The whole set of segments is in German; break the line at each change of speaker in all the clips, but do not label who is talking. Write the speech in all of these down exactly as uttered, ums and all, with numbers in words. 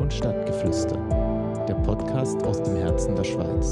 und Stadtgeflüster, der Podcast aus dem Herzen der Schweiz.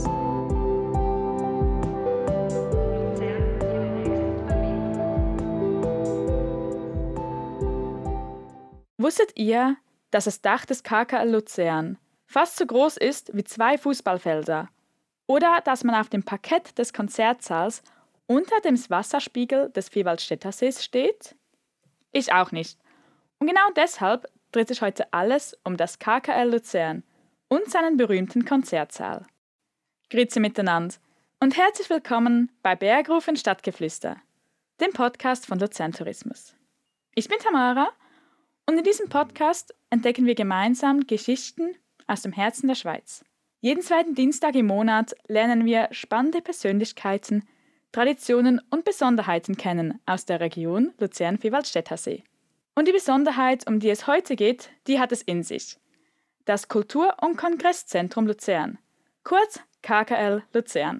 Wusstet ihr, dass das Dach des K K L Luzern fast so groß ist wie zwei Fußballfelder? Oder dass man auf dem Parkett des Konzertsaals unter dem Wasserspiegel des Vierwaldstättersees steht? Ich auch nicht. Und genau deshalb dreht sich heute alles um das K K L Luzern und seinen berühmten Konzertsaal. Grüezi miteinander und herzlich willkommen bei Bergrufen Stadtgeflüster, dem Podcast von Luzern Tourismus. Ich bin Tamara und in diesem Podcast entdecken wir gemeinsam Geschichten aus dem Herzen der Schweiz. Jeden zweiten Dienstag im Monat lernen wir spannende Persönlichkeiten, Traditionen und Besonderheiten kennen aus der Region Luzern-Vierwaldstättersee. Und die Besonderheit, um die es heute geht, die hat es in sich. Das Kultur- und Kongresszentrum Luzern, kurz K K L Luzern.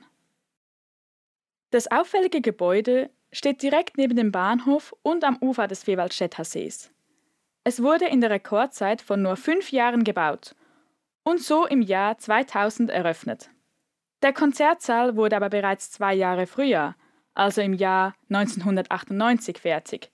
Das auffällige Gebäude steht direkt neben dem Bahnhof und am Ufer des Vierwaldstättersees. Es wurde in der Rekordzeit von nur fünf Jahren gebaut und so im Jahr zweitausend eröffnet. Der Konzertsaal wurde aber bereits zwei Jahre früher, also im Jahr neunzehnhundertachtundneunzig, fertig.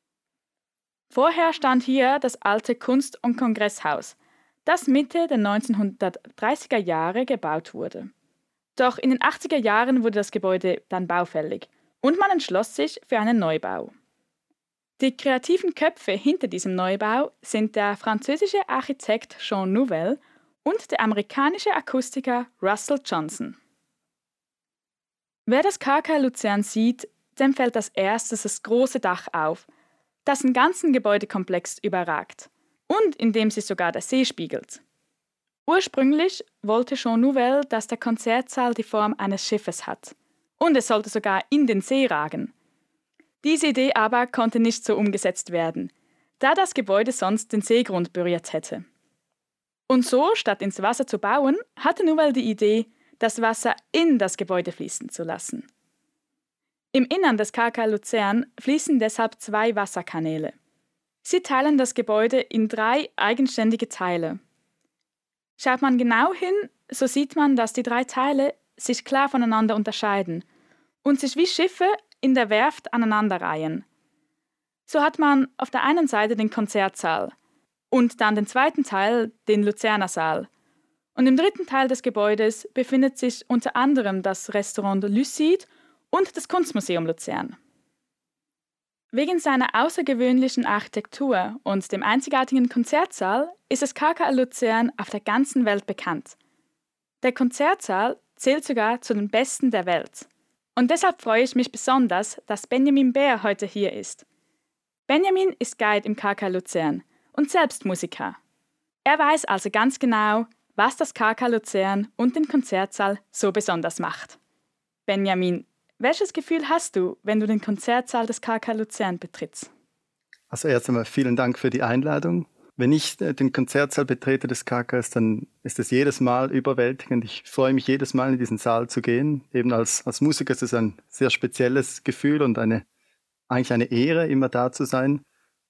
Vorher stand hier das alte Kunst- und Kongresshaus, das Mitte der neunzehnhundertdreißiger Jahre gebaut wurde. Doch in den achtziger Jahren wurde das Gebäude dann baufällig und man entschloss sich für einen Neubau. Die kreativen Köpfe hinter diesem Neubau sind der französische Architekt Jean Nouvel und der amerikanische Akustiker Russell Johnson. Wer das K K L Luzern sieht, dem fällt als erstes das große Dach auf, das den ganzen Gebäudekomplex überragt und in dem sich sogar der See spiegelt. Ursprünglich wollte Jean Nouvel, dass der Konzertsaal die Form eines Schiffes hat und es sollte sogar in den See ragen. Diese Idee aber konnte nicht so umgesetzt werden, da das Gebäude sonst den Seegrund berührt hätte. Und so, statt ins Wasser zu bauen, hatte Nouvel die Idee, das Wasser in das Gebäude fließen zu lassen. Im Innern des K K L Luzern fließen deshalb zwei Wasserkanäle. Sie teilen das Gebäude in drei eigenständige Teile. Schaut man genau hin, so sieht man, dass die drei Teile sich klar voneinander unterscheiden und sich wie Schiffe in der Werft aneinanderreihen. So hat man auf der einen Seite den Konzertsaal und dann den zweiten Teil, den Luzerner Saal. Und im dritten Teil des Gebäudes befindet sich unter anderem das Restaurant Lucide und das Kunstmuseum Luzern. Wegen seiner außergewöhnlichen Architektur und dem einzigartigen Konzertsaal ist das K K L Luzern auf der ganzen Welt bekannt. Der Konzertsaal zählt sogar zu den besten der Welt. Und deshalb freue ich mich besonders, dass Benjamin Bär heute hier ist. Benjamin ist Guide im K K L Luzern und selbst Musiker. Er weiß also ganz genau, was das K K L Luzern und den Konzertsaal so besonders macht. Benjamin, welches Gefühl hast du, wenn du den Konzertsaal des K K L Luzern betrittst?
Also erst einmal vielen Dank für die Einladung. Wenn ich den Konzertsaal betrete des K K Ls, dann ist es jedes Mal überwältigend. Ich freue mich jedes Mal in diesen Saal zu gehen. Eben als, als Musiker ist es ein sehr spezielles Gefühl und eine, eigentlich eine Ehre, immer da zu sein.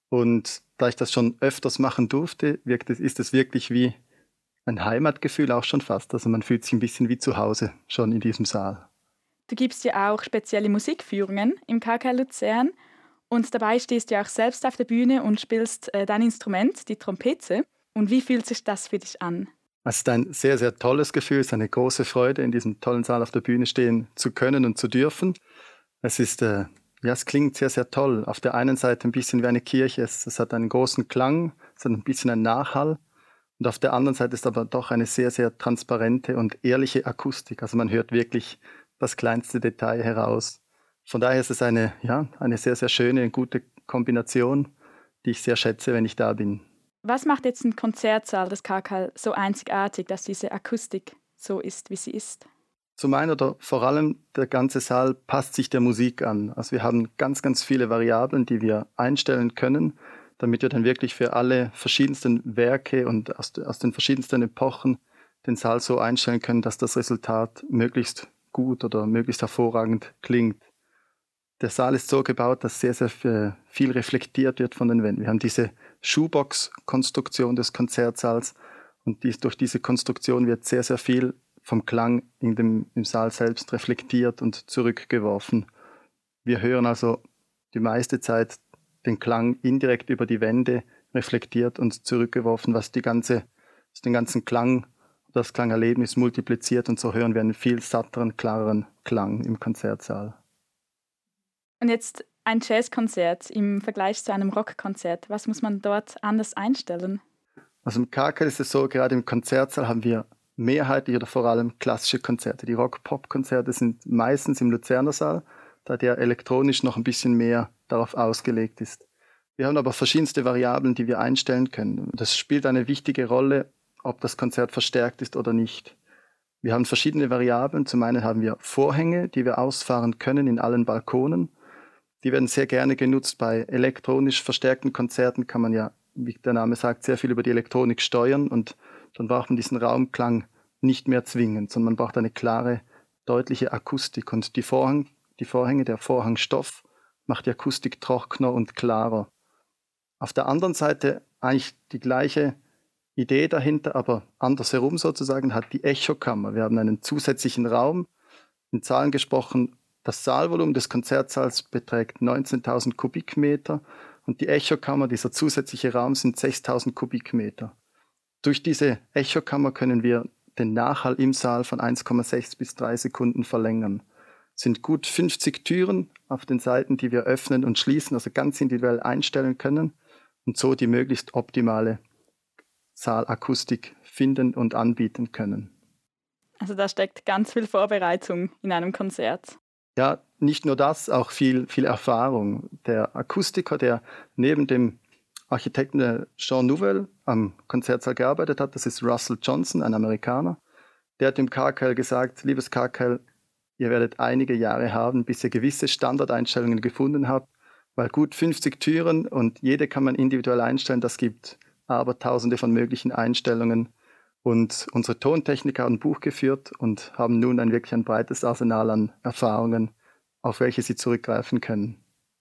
Und da ich das schon öfters machen durfte, wirkt es, ist es wirklich wie ein Heimatgefühl auch schon fast. Also man fühlt sich ein bisschen wie zu Hause schon in diesem Saal.
Du gibst ja auch spezielle Musikführungen im K K L Luzern. Und dabei stehst du ja auch selbst auf der Bühne und spielst äh, dein Instrument, die Trompete. Und wie fühlt sich das für dich an?
Es ist ein sehr, sehr tolles Gefühl, es ist eine große Freude, in diesem tollen Saal auf der Bühne stehen zu können und zu dürfen. Es ist, äh, ja, es klingt sehr, sehr toll. Auf der einen Seite ein bisschen wie eine Kirche, es, es hat einen großen Klang, es hat ein bisschen einen Nachhall. Und auf der anderen Seite ist aber doch eine sehr, sehr transparente und ehrliche Akustik. Also man hört wirklich das kleinste Detail heraus. Von daher ist es eine, ja, eine sehr, sehr schöne und gute Kombination, die ich sehr schätze, wenn ich da bin.
Was macht jetzt ein Konzertsaal des K K L so einzigartig, dass diese Akustik so ist, wie sie ist?
Zum einen oder vor allem, der ganze Saal passt sich der Musik an. Also wir haben ganz, ganz viele Variablen, die wir einstellen können, damit wir dann wirklich für alle verschiedensten Werke und aus, aus den verschiedensten Epochen den Saal so einstellen können, dass das Resultat möglichst gut oder möglichst hervorragend klingt. Der Saal ist so gebaut, dass sehr, sehr viel reflektiert wird von den Wänden. Wir haben diese Schuhbox-Konstruktion des Konzertsaals Und dies, durch diese Konstruktion wird sehr, sehr viel vom Klang in dem, im Saal selbst reflektiert und zurückgeworfen. Wir hören also die meiste Zeit den Klang indirekt über die Wände reflektiert und zurückgeworfen, was die ganze, was den ganzen Klang, das Klangerlebnis multipliziert, und so hören wir einen viel satteren, klareren Klang im Konzertsaal.
Und jetzt ein Jazzkonzert im Vergleich zu einem Rockkonzert. Was muss man dort anders einstellen?
Also im K K ist es so, gerade im Konzertsaal haben wir mehrheitlich oder vor allem klassische Konzerte. Die Rock-Pop-Konzerte sind meistens im Luzerner Saal, da der elektronisch noch ein bisschen mehr darauf ausgelegt ist. Wir haben aber verschiedenste Variablen, die wir einstellen können. Das spielt eine wichtige Rolle, ob das Konzert verstärkt ist oder nicht. Wir haben verschiedene Variablen. Zum einen haben wir Vorhänge, die wir ausfahren können in allen Balkonen. Die werden sehr gerne genutzt. Bei elektronisch verstärkten Konzerten kann man ja, wie der Name sagt, sehr viel über die Elektronik steuern, und dann braucht man diesen Raumklang nicht mehr zwingend, sondern man braucht eine klare, deutliche Akustik. Und die, Vorhang, die Vorhänge, der Vorhangstoff macht die Akustik trockener und klarer. Auf der anderen Seite eigentlich die gleiche Idee dahinter, aber andersherum sozusagen, hat die Echokammer. Wir haben einen zusätzlichen Raum, in Zahlen gesprochen. Das Saalvolumen des Konzertsaals beträgt neunzehntausend Kubikmeter und die Echokammer, dieser zusätzliche Raum, sind sechstausend Kubikmeter. Durch diese Echokammer können wir den Nachhall im Saal von eins Komma sechs bis drei Sekunden verlängern. Es sind gut fünfzig Türen auf den Seiten, die wir öffnen und schließen, also ganz individuell einstellen können und so die möglichst optimale Saalakustik finden und anbieten können.
Also da steckt ganz viel Vorbereitung in einem Konzert.
Ja, nicht nur das, auch viel, viel Erfahrung. Der Akustiker, der neben dem Architekten Jean Nouvel am Konzertsaal gearbeitet hat, das ist Russell Johnson, ein Amerikaner, der hat dem K K L gesagt: Liebes K K L, ihr werdet einige Jahre haben, bis ihr gewisse Standardeinstellungen gefunden habt, weil gut fünfzig Türen und jede kann man individuell einstellen, das gibt aber tausende von möglichen Einstellungen. Und unsere Tontechniker haben ein Buch geführt und haben nun ein wirklich ein breites Arsenal an Erfahrungen, auf welche sie zurückgreifen können.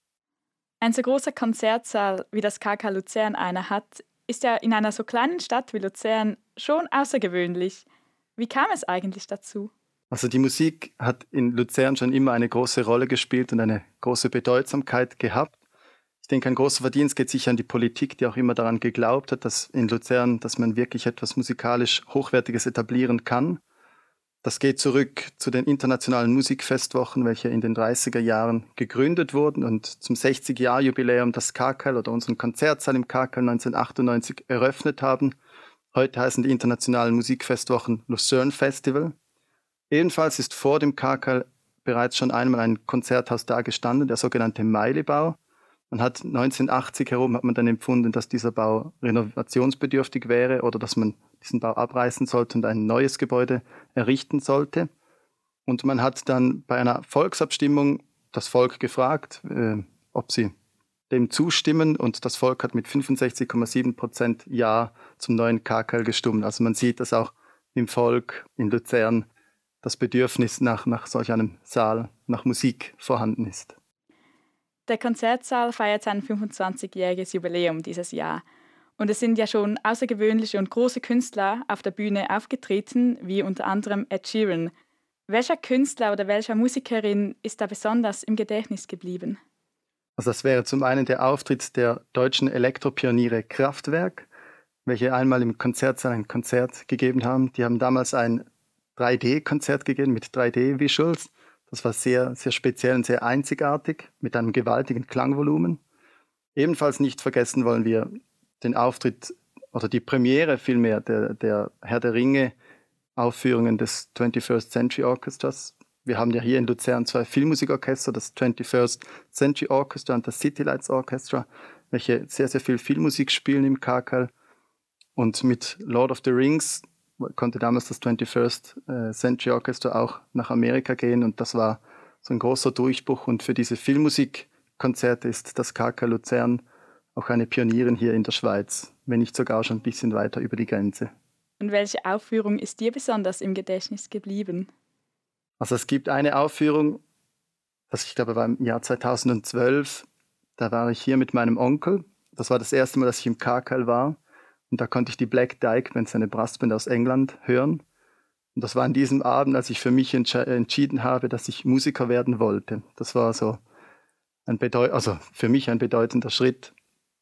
Ein so großer Konzertsaal, wie das K K Luzern einer hat, ist ja in einer so kleinen Stadt wie Luzern schon außergewöhnlich. Wie kam es eigentlich dazu?
Also die Musik hat in Luzern schon immer eine große Rolle gespielt und eine große Bedeutsamkeit gehabt. Ich denke, ein großer Verdienst geht sicher an die Politik, die auch immer daran geglaubt hat, dass in Luzern, dass man wirklich etwas musikalisch Hochwertiges etablieren kann. Das geht zurück zu den internationalen Musikfestwochen, welche in den dreißiger Jahren gegründet wurden und zum sechzig-Jahr-Jubiläum das K K L oder unseren Konzertsaal im K K L neunzehnhundertachtundneunzig eröffnet haben. Heute heißen die internationalen Musikfestwochen Lucerne Festival. Ebenfalls ist vor dem K K L bereits schon einmal ein Konzerthaus da gestanden, der sogenannte Meilebau. Man hat neunzehnhundertachtzig herum hat man dann empfunden, dass dieser Bau renovationsbedürftig wäre oder dass man diesen Bau abreißen sollte und ein neues Gebäude errichten sollte. Und man hat dann bei einer Volksabstimmung das Volk gefragt, äh, ob sie dem zustimmen, und das Volk hat mit fünfundsechzig Komma sieben Prozent Ja zum neuen K K L gestimmt. Also man sieht, dass auch im Volk in Luzern das Bedürfnis nach, nach solch einem Saal, nach Musik vorhanden ist.
Der Konzertsaal feiert sein fünfundzwanzigjähriges Jubiläum dieses Jahr. Und es sind ja schon außergewöhnliche und große Künstler auf der Bühne aufgetreten, wie unter anderem Ed Sheeran. Welcher Künstler oder welcher Musikerin ist da besonders im Gedächtnis geblieben?
Also das wäre zum einen der Auftritt der deutschen Elektropioniere Kraftwerk, welche einmal im Konzertsaal ein Konzert gegeben haben. Die haben damals ein drei D-Konzert gegeben mit drei D-Visuals. Das war sehr, sehr speziell und sehr einzigartig, mit einem gewaltigen Klangvolumen. Ebenfalls nicht vergessen wollen wir den Auftritt oder die Premiere vielmehr der, der Herr der Ringe-Aufführungen des twenty-first Century Orchestras. Wir haben ja hier in Luzern zwei Filmmusikorchester, das twenty-first Century Orchestra und das City Lights Orchestra, welche sehr, sehr viel Filmmusik spielen im K K L. Und mit Lord of the Rings konnte damals das twenty-first Century Orchestra auch nach Amerika gehen, und das war so ein großer Durchbruch. Und für diese Filmmusikkonzerte ist das K K Luzern auch eine Pionierin hier in der Schweiz, wenn nicht sogar schon ein bisschen weiter über die Grenze.
Und welche Aufführung ist dir besonders im Gedächtnis geblieben?
Also es gibt eine Aufführung, das ich glaube war im Jahr zweitausendzwölf, da war ich hier mit meinem Onkel. Das war das erste Mal, dass ich im K K L war. Und da konnte ich die Black Dyke Band, eine Brassband aus England, hören. Und das war an diesem Abend, als ich für mich entsche- entschieden habe, dass ich Musiker werden wollte. Das war so ein Bedeut- also für mich ein bedeutender Schritt.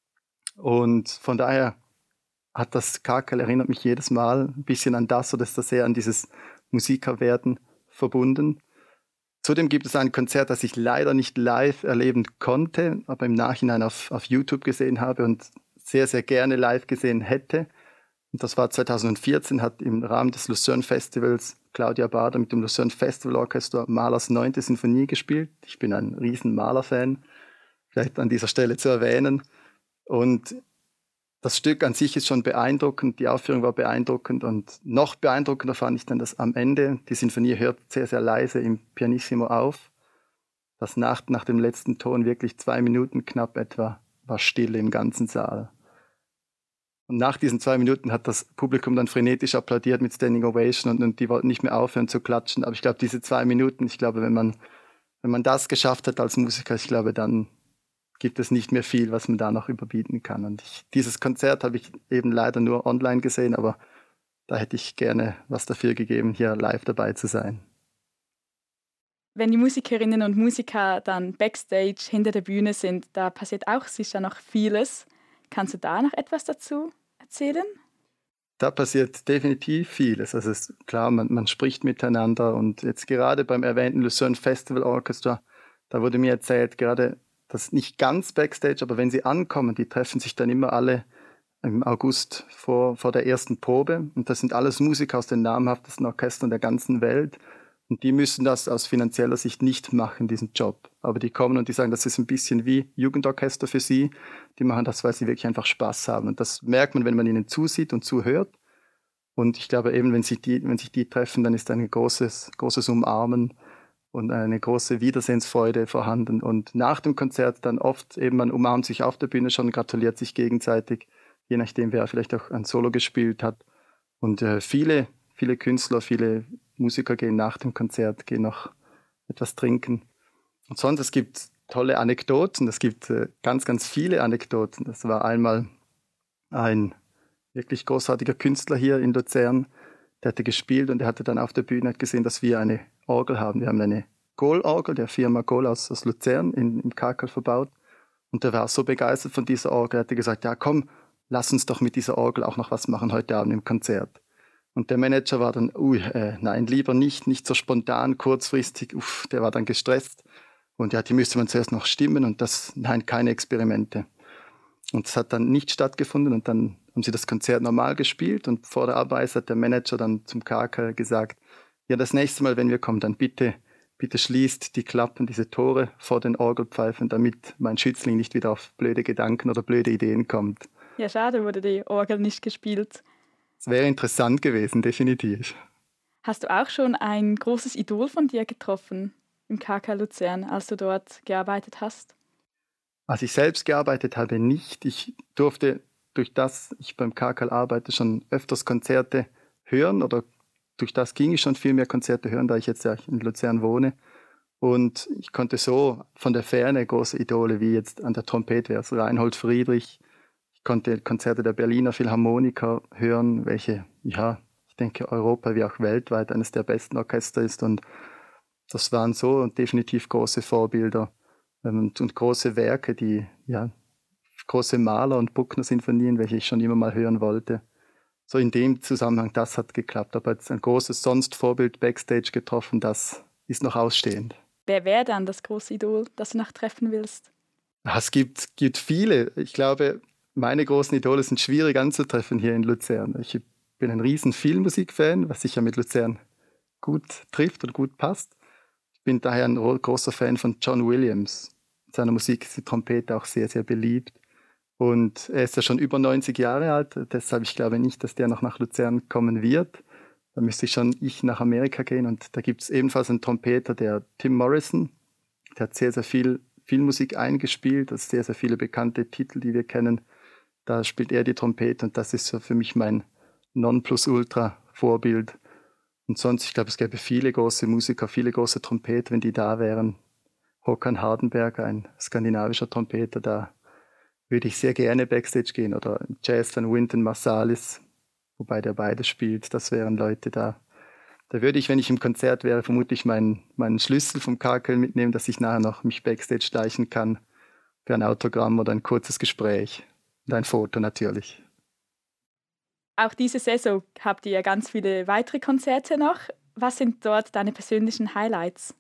Und von daher hat das Kakerl, erinnert mich jedes Mal ein bisschen an das oder ist das sehr an dieses Musikerwerden verbunden. Zudem gibt es ein Konzert, das ich leider nicht live erleben konnte, aber im Nachhinein auf, auf YouTube gesehen habe und sehr, sehr gerne live gesehen hätte. Und das war zweitausendvierzehn, hat im Rahmen des Lucerne Festivals Claudia Bader mit dem Lucerne Festival Orchestra Mahlers neunte Sinfonie gespielt. Ich bin ein riesen Mahler-Fan, vielleicht an dieser Stelle zu erwähnen. Und das Stück an sich ist schon beeindruckend, die Aufführung war beeindruckend und noch beeindruckender fand ich dann, dass am Ende, die Sinfonie hört sehr, sehr leise im Pianissimo auf, dass nach, nach dem letzten Ton wirklich zwei Minuten knapp etwa war Stille im ganzen Saal. Und nach diesen zwei Minuten hat das Publikum dann frenetisch applaudiert mit Standing Ovation und, und die wollten nicht mehr aufhören zu klatschen. Aber ich glaube, diese zwei Minuten, ich glaube, wenn man, wenn man das geschafft hat als Musiker, ich glaube, dann gibt es nicht mehr viel, was man da noch überbieten kann. Und ich, dieses Konzert habe ich eben leider nur online gesehen, aber da hätte ich gerne was dafür gegeben, hier live dabei zu sein.
Wenn die Musikerinnen und Musiker dann backstage hinter der Bühne sind, da passiert auch sicher noch vieles. Kannst du da noch etwas dazu erzählen?
Da passiert definitiv vieles. Also es ist klar, man, man spricht miteinander und jetzt gerade beim erwähnten Lucerne Festival Orchestra, da wurde mir erzählt, gerade das nicht ganz Backstage, aber wenn sie ankommen, die treffen sich dann immer alle im August vor, vor der ersten Probe und das sind alles Musiker aus den namhaftesten Orchestern der ganzen Welt. Und die müssen das aus finanzieller Sicht nicht machen, diesen Job. Aber die kommen und die sagen, das ist ein bisschen wie Jugendorchester für sie. Die machen das, weil sie wirklich einfach Spaß haben. Und das merkt man, wenn man ihnen zusieht und zuhört. Und ich glaube eben, wenn sich die, wenn sich die treffen, dann ist ein großes, großes Umarmen und eine große Wiedersehensfreude vorhanden. Und nach dem Konzert dann oft eben, man umarmt sich auf der Bühne schon, gratuliert sich gegenseitig, je nachdem, wer vielleicht auch ein Solo gespielt hat. Und äh, viele, viele Künstler, viele Musiker gehen nach dem Konzert, gehen noch etwas trinken. Und sonst, es gibt tolle Anekdoten, es gibt äh, ganz, ganz viele Anekdoten. Das war einmal ein wirklich großartiger Künstler hier in Luzern, der hatte gespielt und er hatte dann auf der Bühne gesehen, dass wir eine Orgel haben. Wir haben eine Gohl-Orgel der Firma Gohl aus, aus Luzern in, im Kakerl verbaut. Und der war so begeistert von dieser Orgel, er hatte gesagt, ja komm, lass uns doch mit dieser Orgel auch noch was machen heute Abend im Konzert. Und der Manager war dann, ui, äh, nein, lieber nicht, nicht so spontan, kurzfristig, uff, der war dann gestresst. Und ja, die müsste man zuerst noch stimmen und das, nein, keine Experimente. Und das hat dann nicht stattgefunden und dann haben sie das Konzert normal gespielt und vor der Abreise hat der Manager dann zum Kakerl gesagt, ja, das nächste Mal, wenn wir kommen, dann bitte, bitte schließt die Klappen, diese Tore vor den Orgelpfeifen, damit mein Schützling nicht wieder auf blöde Gedanken oder blöde Ideen kommt.
Ja, schade, wurde die Orgel nicht gespielt.
Es wäre interessant gewesen, definitiv.
Hast du auch schon ein großes Idol von dir getroffen im K K Luzern, als du dort gearbeitet hast?
Als ich selbst gearbeitet habe, nicht. Ich durfte, durch das ich beim K K arbeite, schon öfters Konzerte hören oder durch das ging ich schon viel mehr Konzerte hören, da ich jetzt ja in Luzern wohne. Und ich konnte so von der Ferne große Idole wie jetzt an der Trompete wäre es Reinhold Friedrich. Ich konnte Konzerte der Berliner Philharmoniker hören, welche, ja, ich denke, Europa wie auch weltweit eines der besten Orchester ist. Und das waren so definitiv große Vorbilder und, und große Werke, die, ja, große Mahler- und Bruckner-Sinfonien, welche ich schon immer mal hören wollte. So in dem Zusammenhang, das hat geklappt. Aber jetzt ein großes sonst Vorbild Backstage getroffen, das ist noch ausstehend.
Wer wäre dann das große Idol, das du noch treffen willst?
Es gibt, gibt viele. Ich glaube, meine großen Idole sind schwierig anzutreffen hier in Luzern. Ich bin ein riesen Filmmusik-Fan, was sicher mit Luzern gut trifft und gut passt. Ich bin daher ein großer Fan von John Williams. In seiner Musik ist die Trompete auch sehr, sehr beliebt. Und er ist ja schon über neunzig Jahre alt, deshalb ich glaube nicht, dass der noch nach Luzern kommen wird. Da müsste ich schon ich nach Amerika gehen und da gibt es ebenfalls einen Trompeter, der Tim Morrison. Der hat sehr, sehr viel Filmmusik eingespielt, das sehr, sehr viele bekannte Titel, die wir kennen. Da spielt er die Trompete und das ist so für mich mein Nonplusultra-Vorbild. Und sonst, ich glaube, es gäbe viele große Musiker, viele große Trompeter, wenn die da wären. Håkan Hardenberg, ein skandinavischer Trompeter, da würde ich sehr gerne Backstage gehen. Oder im Jazz dann Wynton Marsalis, wobei der beides spielt. Das wären Leute da. Da würde ich, wenn ich im Konzert wäre, vermutlich meinen, meinen Schlüssel vom K K L mitnehmen, dass ich nachher noch mich Backstage schleichen kann für ein Autogramm oder ein kurzes Gespräch und ein Foto natürlich.
Auch diese Saison habt ihr ja ganz viele weitere Konzerte noch. Was sind dort deine persönlichen Highlights?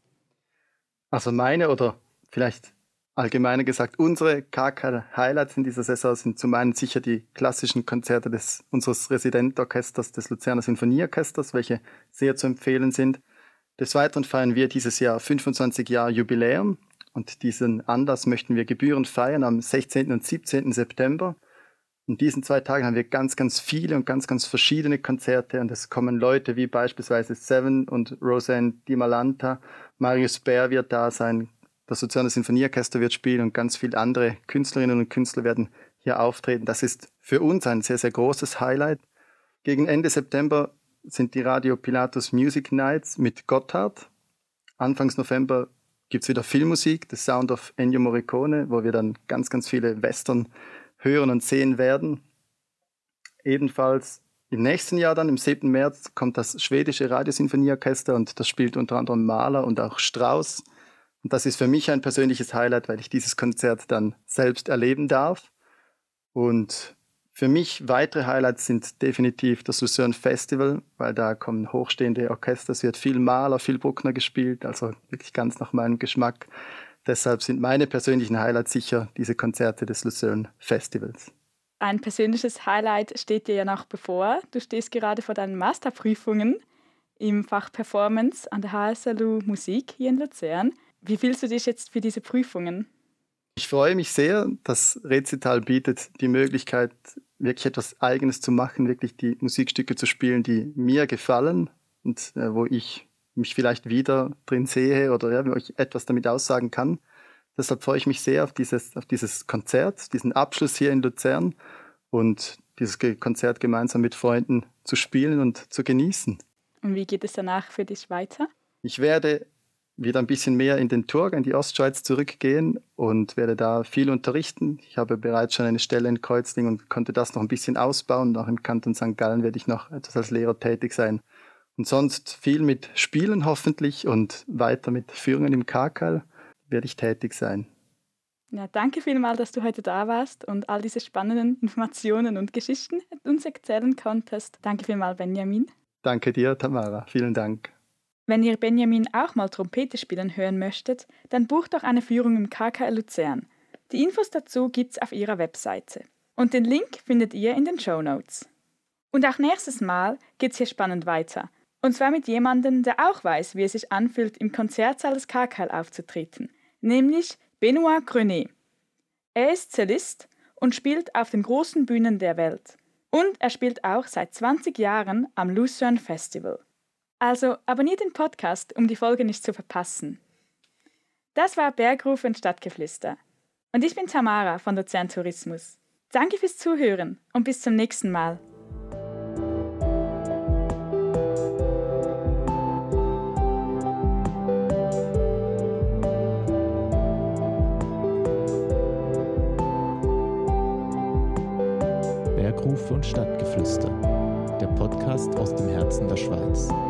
Also meine oder vielleicht allgemeiner gesagt, unsere K K L-Highlights in dieser Saison sind zum einen sicher die klassischen Konzerte des, unseres Residentorchesters, des Luzerner Sinfonieorchesters, welche sehr zu empfehlen sind. Des Weiteren feiern wir dieses Jahr fünfundzwanzig Jahre Jubiläum und diesen Anlass möchten wir gebührend feiern am sechzehnten und siebzehnten September. In diesen zwei Tagen haben wir ganz, ganz viele und ganz, ganz verschiedene Konzerte und es kommen Leute wie beispielsweise Seven und Roseanne Di Malanta, Marius Bär wird da sein, das Luzerner Sinfonieorchester wird spielen und ganz viele andere Künstlerinnen und Künstler werden hier auftreten. Das ist für uns ein sehr, sehr großes Highlight. Gegen Ende September sind die Radio Pilatus Music Nights mit Gotthard. Anfangs November gibt es wieder Filmmusik, The Sound of Ennio Morricone, wo wir dann ganz, ganz viele Western hören und sehen werden. Ebenfalls im nächsten Jahr dann, im siebten März, kommt das schwedische Radiosinfonieorchester und das spielt unter anderem Mahler und auch Strauss. Und das ist für mich ein persönliches Highlight, weil ich dieses Konzert dann selbst erleben darf. Und für mich weitere Highlights sind definitiv das Lucerne Festival, weil da kommen hochstehende Orchester, es wird viel Mahler, viel Bruckner gespielt, also wirklich ganz nach meinem Geschmack. Deshalb sind meine persönlichen Highlights sicher diese Konzerte des Lucerne Festivals.
Ein persönliches Highlight steht dir ja noch bevor. Du stehst gerade vor deinen Masterprüfungen im Fach Performance an der H S L U Musik hier in Luzern. Wie fühlst du dich jetzt für diese Prüfungen?
Ich freue mich sehr. Das Rezital bietet die Möglichkeit, wirklich etwas Eigenes zu machen, wirklich die Musikstücke zu spielen, die mir gefallen und äh, wo ich mich vielleicht wieder drin sehe oder ja, wo ich etwas damit aussagen kann. Deshalb freue ich mich sehr auf dieses, auf dieses Konzert, diesen Abschluss hier in Luzern und dieses Konzert gemeinsam mit Freunden zu spielen und zu genießen.
Und wie geht es danach für dich weiter?
Ich werde wieder ein bisschen mehr in den Thurgau, in die Ostschweiz zurückgehen und werde da viel unterrichten. Ich habe bereits schon eine Stelle in Kreuzlingen und konnte das noch ein bisschen ausbauen. Auch im Kanton Sankt Gallen werde ich noch etwas als Lehrer tätig sein. Und sonst viel mit Spielen hoffentlich und weiter mit Führungen im K K L werde ich tätig sein.
Ja, danke vielmals, dass du heute da warst und all diese spannenden Informationen und Geschichten uns erzählen konntest. Danke vielmals, Benjamin.
Danke dir, Tamara. Vielen Dank.
Wenn ihr Benjamin auch mal Trompete spielen hören möchtet, dann bucht doch eine Führung im K K L Luzern. Die Infos dazu gibt's auf ihrer Webseite. Und den Link findet ihr in den Shownotes. Und auch nächstes Mal geht's hier spannend weiter. Und zwar mit jemandem, der auch weiß, wie es sich anfühlt, im Konzertsaal des K K L aufzutreten, nämlich Benoit Grenet. Er ist Cellist und spielt auf den großen Bühnen der Welt. Und er spielt auch seit zwanzig Jahren am Lucerne Festival. Also abonniert den Podcast, um die Folge nicht zu verpassen. Das war Bergruf und Stadtgeflüster. Und ich bin Tamara von Luzern Tourismus. Danke fürs Zuhören und bis zum nächsten Mal.
Bergruf und Stadtgeflüster, der Podcast aus dem Herzen der Schweiz.